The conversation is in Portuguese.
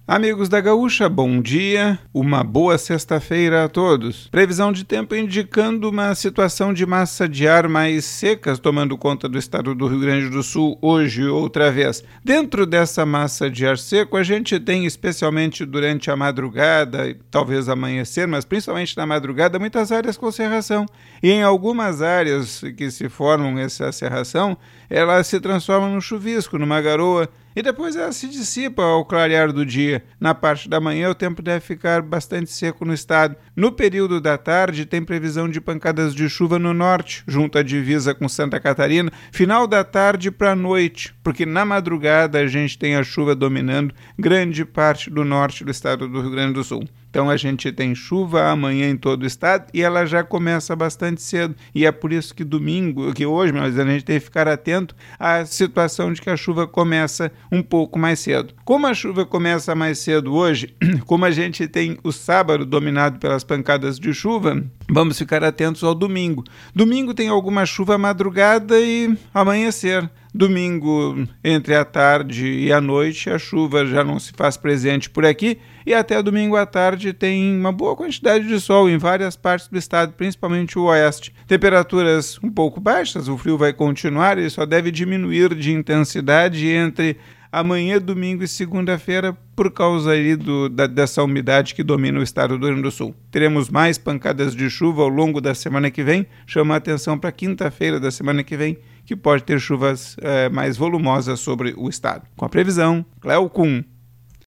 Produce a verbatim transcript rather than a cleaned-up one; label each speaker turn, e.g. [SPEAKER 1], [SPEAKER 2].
[SPEAKER 1] Amigos da Gaúcha, bom dia, uma boa sexta-feira a todos. Previsão de tempo indicando uma situação de massa de ar mais secas tomando conta do estado do Rio Grande do Sul hoje outra vez. Dentro dessa massa de ar seco, a gente tem especialmente durante a madrugada, e talvez amanhecer, mas principalmente na madrugada, muitas áreas com cerração. E em algumas áreas que se formam essa cerração, ela se transforma num chuvisco, numa garoa, e depois ela se dissipa ao clarear do dia. Na parte da manhã o tempo deve ficar bastante seco no estado. No período da tarde tem previsão de pancadas de chuva no norte, junto à divisa com Santa Catarina, final da tarde para a noite, porque na madrugada a gente tem a chuva dominando grande parte do norte do estado do Rio Grande do Sul. Então a gente tem chuva amanhã em todo o estado e ela já começa bastante cedo. E é por isso que domingo, que hoje, mas a gente tem que ficar atento à situação de que a chuva começa um pouco mais cedo. Como a chuva começa mais cedo hoje, como a gente tem o sábado dominado pelas pancadas de chuva, vamos ficar atentos ao domingo. Domingo tem alguma chuva à madrugada e amanhecer. Domingo, entre a tarde e a noite, a chuva já não se faz presente por aqui e até domingo à tarde tem uma boa quantidade de sol em várias partes do estado, principalmente o oeste. Temperaturas um pouco baixas, o frio vai continuar e só deve diminuir de intensidade entre amanhã, domingo e segunda-feira por causa aí do, da, dessa umidade que domina o estado do Rio Grande do Sul. Teremos mais pancadas de chuva ao longo da semana que vem. Chama a atenção para quinta-feira da semana que vem, que pode ter chuvas é, mais volumosas sobre o estado. Com a previsão, Cléo Kuhn.